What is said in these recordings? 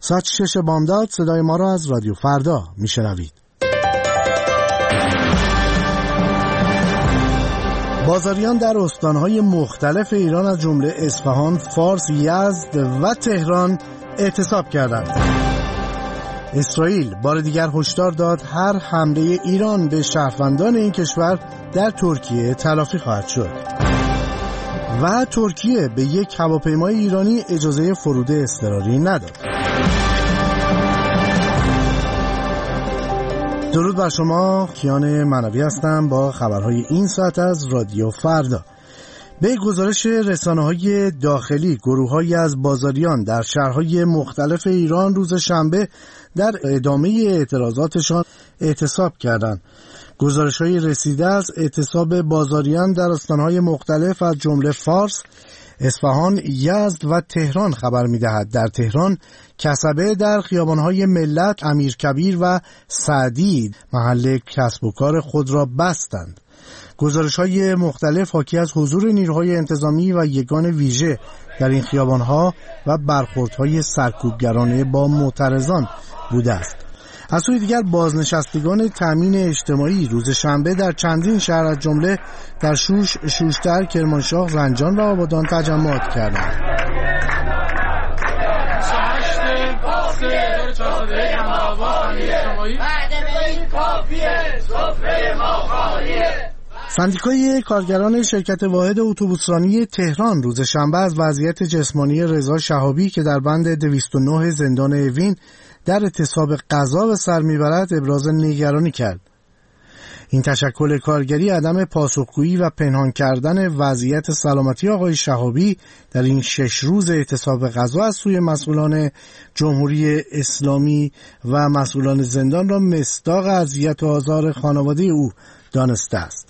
ساعت 6 بامداد صدای ما را از رادیو فردا میشنوید. بازاریان در استانهای مختلف ایران از جمله اصفهان، فارس، یزد و تهران اعتصاب کردند. اسرائیل بار دیگر هشدار داد هر حمله ایران به شهروندان این کشور در ترکیه تلافی خواهد شد. و ترکیه به یک هواپیمای ایرانی اجازه فرود اضطراری نداد. درود بر شما، کیان منوی هستم با خبرهای این ساعت از رادیو فردا. به گزارش رسانه‌های داخلی، گروه‌هایی از بازاریان در شهرهای مختلف ایران روز شنبه در ادامه اعتراضاتشان اعتصاب کردند. گزارش‌های رسیده از اعتصاب بازاریان در استان‌های مختلف از جمله فارس، اصفهان، یزد و تهران خبر می‌دهد. در تهران کسبه در خیابان‌های ملت، امیرکبیر و سعدی محل کسب و کار خود را بستند. گزارش‌های مختلف حاکی از حضور نیروهای انتظامی و یگان ویژه در این خیابان‌ها و برخوردهای سرکوبگرانه با معترضان بوده است. از سوی دیگر بازنشستگان تامین اجتماعی روز شنبه در چندین شهر از جمله در شوش، شوشتر، کرمانشاه، زنجان و آبادان تجمعات کردند. سندیکای کارگران شرکت واحد اتوبوسرانی تهران روز شنبه از وضعیت جسمانی رضا شهابی که در بند 209 زندان اوین در اعتصاب غذا به سر میبرد ابراز نگرانی کرد. این تشکل کارگری عدم پاسخگویی و پنهان کردن وضعیت سلامتی آقای شهابی در این 6 روز اعتصاب غذا از سوی مسئولان جمهوری اسلامی و مسئولان زندان را مصداق اذیت و آزار خانواده او دانسته است.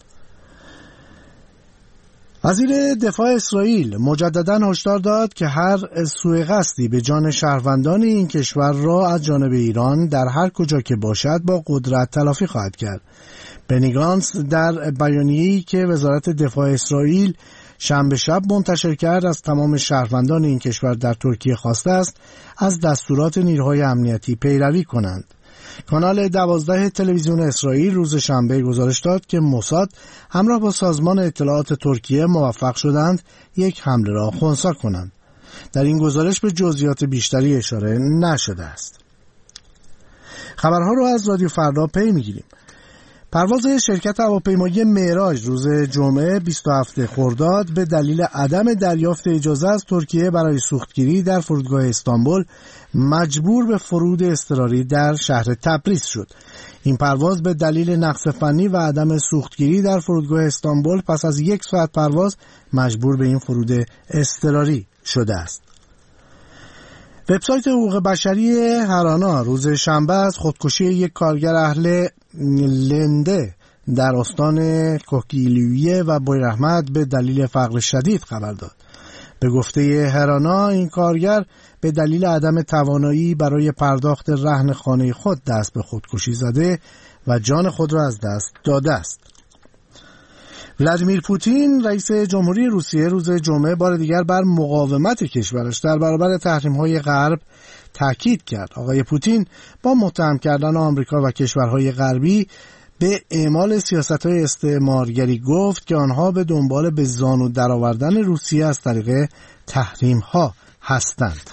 وزیر دفاع اسرائیل مجدداً هشدار داد که هر سوء قصدی به جان شهروندان این کشور را از جانب ایران در هر کجا که باشد با قدرت تلافی خواهد کرد. بنی گانتس در بیانیه‌ای که وزارت دفاع اسرائیل شنبه شب منتشر کرد از تمام شهروندان این کشور در ترکیه خواسته است از دستورات نیروهای امنیتی پیروی کنند. کانال 12 تلویزیون اسرائیل روز شنبه گزارش داد که موساد همراه با سازمان اطلاعات ترکیه موفق شدند یک حمله را خنثی کنند. در این گزارش به جزئیات بیشتری اشاره نشده است. خبرها را از رادیو فردا پی میگیریم. پرواز شرکت هواپیمایی معراج روز جمعه 27 خرداد به دلیل عدم دریافت اجازه از ترکیه برای سوختگیری در فرودگاه استانبول مجبور به فرود اضطراری در شهر تبریز شد. این پرواز به دلیل نقص فنی و عدم سوختگیری در فرودگاه استانبول پس از 1 ساعت پرواز مجبور به این فرود اضطراری شده است. وبسایت حقوق بشری هرانا روز شنبه از خودکشی یک کارگر اهل لنده در استان کوکیلویه و بویراحمد به دلیل فقر شدید خبر داد. به گفته هرانا این کارگر به دلیل عدم توانایی برای پرداخت رهن خانه خود دست به خودکشی زده و جان خود را از دست داده است. ولادیمیر پوتین رئیس جمهوری روسیه روز جمعه بار دیگر بر مقاومت کشورش در برابر تحریم‌های غرب تاکید کرد. آقای پوتین با متهم کردن آمریکا و کشورهای غربی به اعمال سیاست‌های استعمارگری گفت که آنها به دنبال به زانو درآوردن روسیه از طریق تحریم‌ها هستند.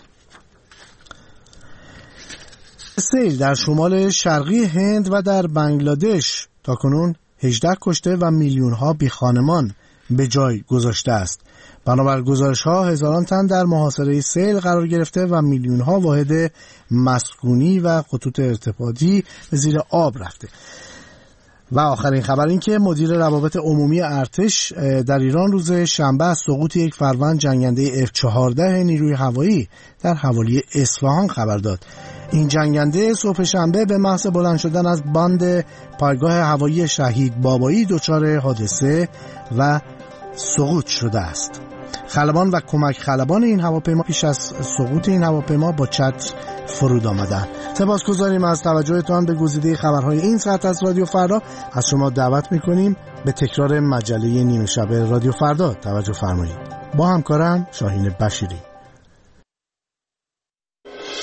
سیل در شمال شرقی هند و در بنگلادش تاکنون 18 کشته و میلیون‌ها بیخانمان به جای گذاشته است. بنابر گزارش‌ها هزاران تن در محاصره سیل قرار گرفته و میلیون‌ها واحد مسکونی و خطوط ارتباطی به زیر آب رفته. و آخرین خبر این که مدیر روابط عمومی ارتش در ایران روز شنبه از سقوط یک فروند جنگنده F-14 نیروی هوایی در حوالی اصفهان خبر داد. این جنگنده صبح شنبه به محض بلند شدن از باند پایگاه هوایی شهید بابایی دچار حادثه و سقوط شده است. خلبان و کمک خلبان این هواپیما پیش از سقوط این هواپیما با چتر فرود آمدند. سپاسگزاریم از توجهتان به گزیده خبرهای این ساعت از رادیو فردا. از شما دعوت می‌کنیم به تکرار مجله نیمه شب رادیو فردا توجه فرمایید. با همکارم شاهین بشیری.